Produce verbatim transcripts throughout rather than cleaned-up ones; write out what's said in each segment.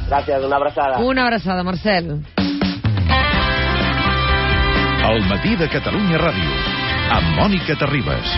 Gràcies, una abraçada. Una abraçada, Marcel. El matí de Catalunya Ràdio, amb Mònica Terribas.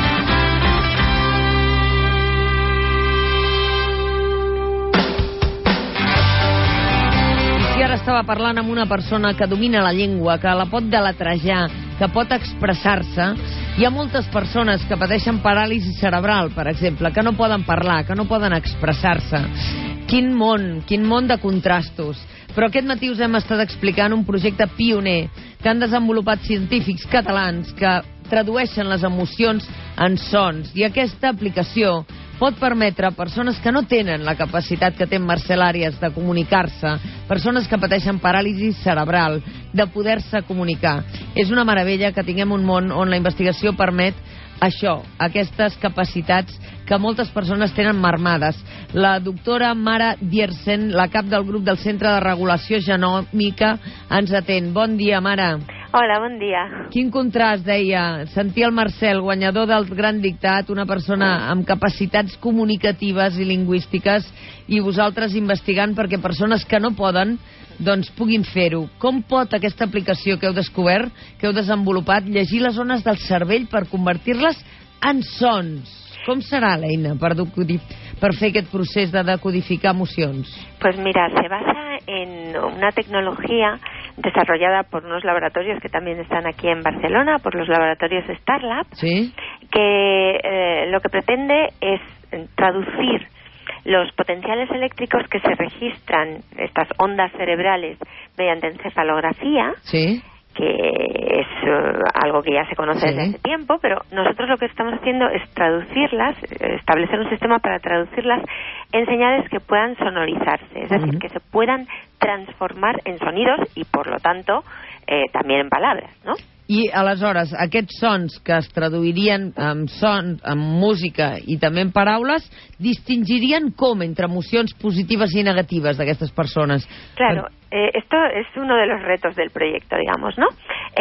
I ara estava parlant amb una persona que domina la llengua, que la pot deletrejar, que pot expressar-se. Hi ha moltes persones que pateixen paràlisi cerebral, per exemple, que no poden parlar, que no poden expressar-se. Quin món, quin món de contrastos. Però aquest matí us hem estat explicant un projecte pioner que han desenvolupat científics catalans que tradueixen les emocions en sons. I aquesta aplicació pot permetre a persones que no tenen la capacitat que té Marcel Àrias de comunicar-se, persones que pateixen paràlisi cerebral, de poder-se comunicar. És una meravella que tinguem un món on la investigació permet això, aquestes capacitats que moltes persones tenen marmades. La doctora Mara Diersen, la cap del grup del Centre de Regulació Genòmica, ens atén. Bon dia, Mara. Hola, bon dia. Quin contrast, deia, sentir el Marcel, guanyador del Gran Dictat, una persona amb capacitats comunicatives i lingüístiques, i vosaltres investigant perquè persones que no poden, doncs puguin fer-ho. Com pot aquesta aplicació que heu descobert, que heu desenvolupat, llegir les ones del cervell per convertir-les en sons? Com serà l'eina per, per fer aquest procés de decodificar emocions? Pues mira, se basa en una tecnología desarrollada por unos laboratorios que también están aquí en Barcelona, por los laboratorios Starlab, ¿sí? que eh, lo que pretende es traducir los potenciales eléctricos que se registran, estas ondas cerebrales, mediante encefalografía, ¿sí?, que es uh, algo que ya se conoce sí. desde hace tiempo, pero nosotros lo que estamos haciendo es traducirlas, establecer un sistema para traducirlas en señales que puedan sonorizarse, es decir, uh-huh. que se puedan transformar en sonidos y, por lo tanto, eh, también en palabras, ¿no? I, aleshores, aquests sons que es traduirien en son, en música i també en paraules, distingirien com entre emocions positives i negatives d'aquestes persones? Claro, eh, esto es uno de los retos del proyecto, digamos, ¿no?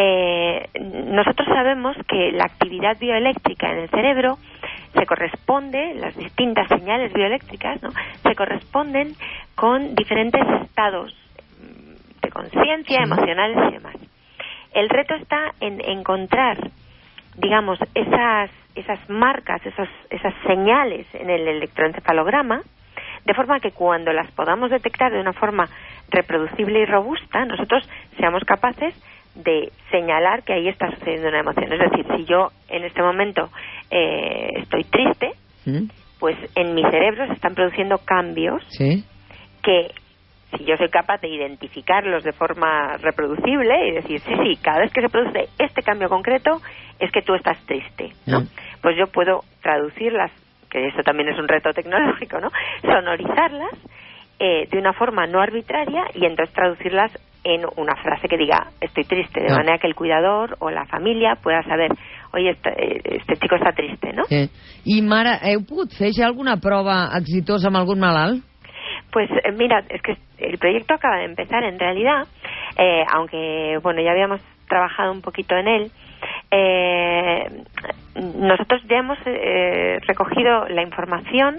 Eh, nosotros sabemos que la actividad bioeléctrica en el cerebro se corresponde, las distintas señales bioeléctricas, ¿no?, se corresponden con diferentes estados de conciencia, sí. emocionales y demás. El reto está en encontrar, digamos, esas esas marcas, esos, esas señales en el electroencefalograma, de forma que cuando las podamos detectar de una forma reproducible y robusta, nosotros seamos capaces de señalar que ahí está sucediendo una emoción. Es decir, si yo en este momento eh, estoy triste, ¿sí?, pues en mi cerebro se están produciendo cambios, ¿sí?, que si yo soy capaz de identificarlos de forma reproducible y decir, sí, sí, cada vez que se produce este cambio concreto es que tú estás triste, ¿no? Mm. Pues yo puedo traducirlas, que eso también es un reto tecnológico, ¿no?, sonorizarlas eh, de una forma no arbitraria y entonces traducirlas en una frase que diga estoy triste, de no. manera que el cuidador o la familia pueda saber, oye, este, este chico está triste, ¿no? Sí. I Mara, heu pogut fer ja alguna prova exitosa amb algun malalt? Pues mira, es que el proyecto acaba de empezar en realidad, eh, aunque bueno, ya habíamos trabajado un poquito en él. Eh, nosotros ya hemos eh, recogido la información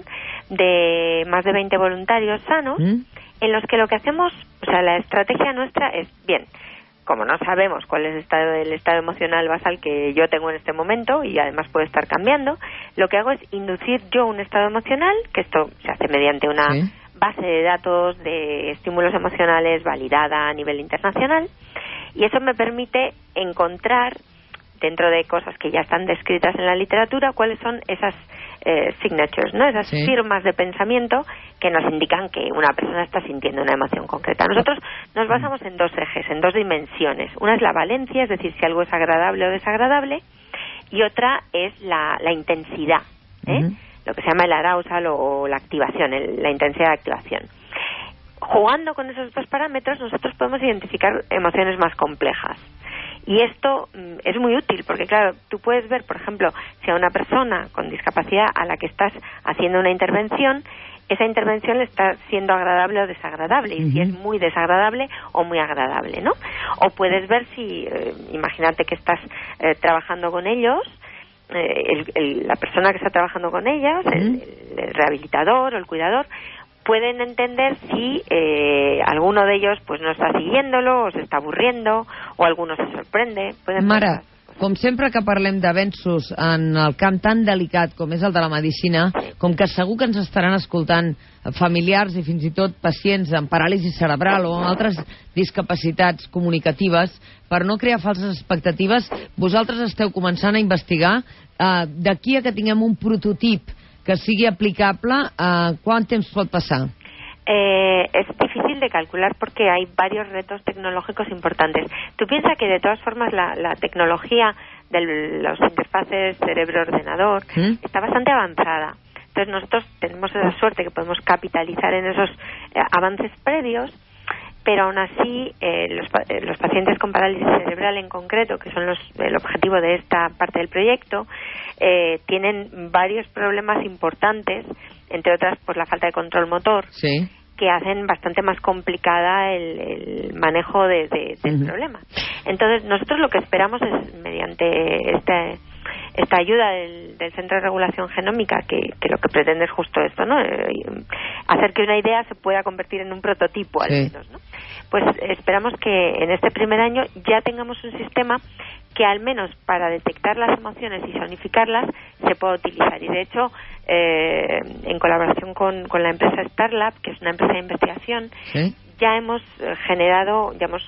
de más de veinte voluntarios sanos, ¿Mm? en los que lo que hacemos, o sea, la estrategia nuestra es, bien, como no sabemos cuál es el estado, el estado emocional basal que yo tengo en este momento, y además puede estar cambiando, lo que hago es inducir yo un estado emocional, que esto se hace mediante una ¿Sí? base de datos de estímulos emocionales validada a nivel internacional, y eso me permite encontrar, dentro de cosas que ya están descritas en la literatura, cuáles son esas eh, signatures, ¿no?, esas sí. firmas de pensamiento que nos indican que una persona está sintiendo una emoción concreta. Nosotros nos basamos en dos ejes, en dos dimensiones. Una es la valencia, es decir, si algo es agradable o desagradable, y otra es la, la intensidad, ¿eh? Uh-huh. lo que se llama el arousal o la activación, el, la intensidad de activación. Jugando con esos dos parámetros, nosotros podemos identificar emociones más complejas. Y esto mm, es muy útil porque, claro, tú puedes ver, por ejemplo, si a una persona con discapacidad a la que estás haciendo una intervención, esa intervención le está siendo agradable o desagradable, y uh-huh. si es muy desagradable o muy agradable, ¿no? O puedes ver si, eh, imagínate que estás eh, trabajando con ellos, eh, el, el, la persona que está trabajando con ellos, uh-huh. el, el rehabilitador o el cuidador, pueden entender si eh, alguno de ellos pues no está siguiéndolo, o se està avorriendo, o alguno se sorprende. Pueden Mare, com sempre que parlem d'avenços en el camp tan delicat com és el de la medicina, com que segur que ens estaran escoltant familiars i fins i tot pacients amb paràlisi cerebral o amb altres discapacitats comunicatives, per no crear falses expectatives, vosaltres esteu començant a investigar eh, d'aquí a que tinguem un prototip que sigui aplicable, eh, ¿cuánto tiempo puede pasar? Eh, es difícil de calcular porque hay varios retos tecnológicos importantes. Tú piensas que de todas formas la, la tecnología de los interfaces cerebro-ordenador ¿Mm? está bastante avanzada. Entonces nosotros tenemos esa suerte que podemos capitalizar en esos eh, avances previos, pero aún así eh, los, eh, los pacientes con parálisis cerebral en concreto, que son los, el objetivo de esta parte del proyecto, eh, tienen varios problemas importantes, entre otras por la falta de control motor, sí, que hacen bastante más complicada el, el manejo de, de, del uh-huh. problema. Entonces nosotros lo que esperamos es, mediante este esta ayuda del, del Centro de Regulación Genómica, que, que lo que pretende es justo esto, ¿no? Eh, hacer que una idea se pueda convertir en un prototipo, al sí. menos, ¿no? Pues esperamos que en este primer año ya tengamos un sistema que al menos para detectar las emociones y sonificarlas se pueda utilizar. Y de hecho, eh, en colaboración con, con la empresa Starlab, que es una empresa de investigación, ¿sí? ya hemos generado, ya hemos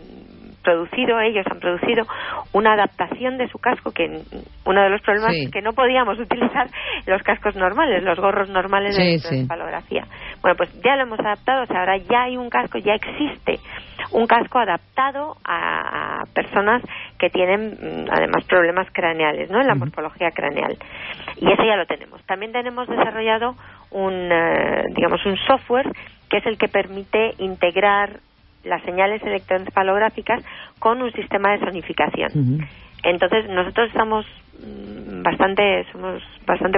producido, ellos han producido una adaptación de su casco, que uno de los problemas sí. es que no podíamos utilizar los cascos normales, los gorros normales sí, de sí. encefalografía. Bueno, pues ya lo hemos adaptado, o sea, ahora ya hay un casco, ya existe un casco adaptado a, a personas que tienen además problemas craneales, ¿no? En la uh-huh. morfología craneal. Y eso ya lo tenemos. También tenemos desarrollado un, eh, digamos, un software que es el que permite integrar las señales electroencefalográficas con un sistema de sonificación. Uh-huh. Entonces nosotros estamos bastante, somos bastante,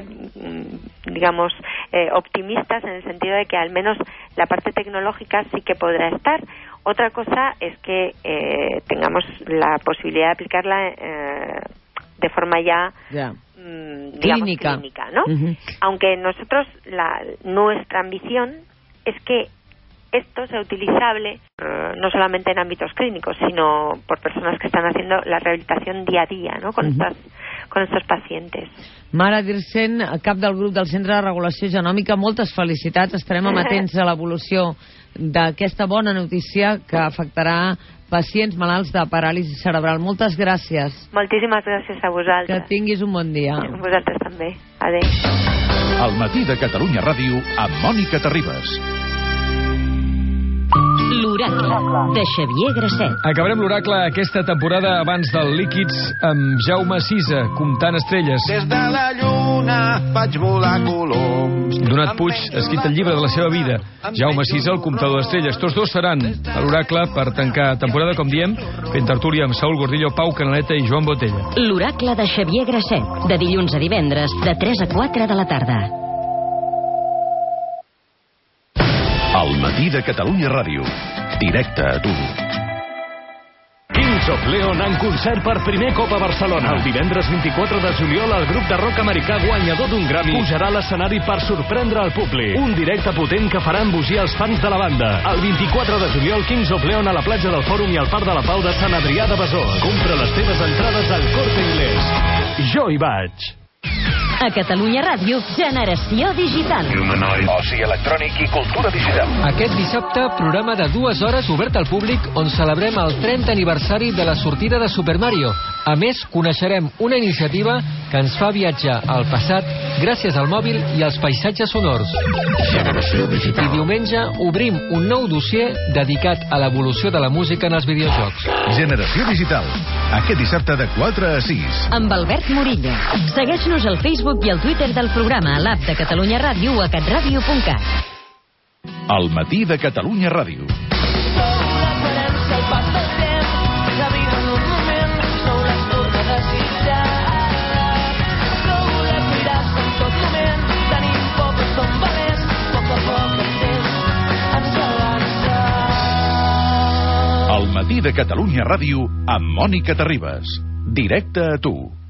digamos, eh, optimistas en el sentido de que al menos la parte tecnológica sí que podrá estar. Otra cosa es que eh, tengamos la posibilidad de aplicarla eh, de forma ya, yeah. mmm, digamos, clínica, clínica, ¿no? Uh-huh. Aunque nosotros, la, nuestra ambición es que esto sea utilizable uh, no solamente en ámbitos clínicos, sino por personas que están haciendo la rehabilitación día a día, ¿no? Con, uh-huh. estas, con estos pacientes. Mara Dircent, cap del grup del Centre de Regulació Genòmica, moltes felicitats. Estarem amatents a l'evolució d'aquesta bona notícia que afectarà pacients malalts de paràlisi cerebral. Moltes gràcies. Moltíssimes gràcies a vosaltres. Que tinguis un bon dia. A vosaltres també. Adéu. Al matí de Catalunya Ràdio amb Mònica Terribas. L'Oracle, de Xavier Grasset. Acabarem l'Oracle aquesta temporada abans del Líquids amb Jaume Sisa, comptant estrelles. Des de la lluna faig volar coloms. Donat Puig ha escrit el llibre de la seva vida. Jaume Sisa, el comptador d'estrelles. Tots dos seran a l'Oracle per tancar temporada, com diem, fent tertúlia amb Saúl Gordillo, Pau Canaleta i Joan Botella. L'Oracle de Xavier Grasset, de dilluns a divendres, de tres a quatre de la tarda. Al matí de Catalunya Ràdio. Directe a tu. Kings of Leon en concert per primer cop a Barcelona. El divendres vint-i-quatre de juliol, el grup de rock americà guanyador d'un Grammy pujarà a l'escenari per sorprendre el públic. Un directe potent que farà embogir els fans de la banda. El vint-i-quatre de juliol, Kings of Leon a la platja del Fòrum i al Parc de la Pau de Sant Adrià de Besòs. Compra les teves entrades al Corte Inglés. Jo hi vaig. A Catalunya Ràdio, Generació Digital. Oci electrònic i cultura digital. Aquest dissabte, programa de dues hores obert al públic on celebrem el trentè aniversari de la sortida de Super Mario. A més, coneixerem una iniciativa que ens fa viatjar al passat gràcies al mòbil i als paisatges sonors. Generació Digital. I diumenge obrim un nou dossier dedicat a l'evolució de la música en els videojocs. Generació Digital. Aquest dissabte de quatre a sis. Amb Albert Murillo. Segueix-nos al Facebook i al Twitter del programa, a l'app de Catalunya Ràdio o a catradio punt cat. Al matí de Catalunya Ràdio. Al matí de Catalunya Ràdio amb Mònica Terribas. Directe a tu.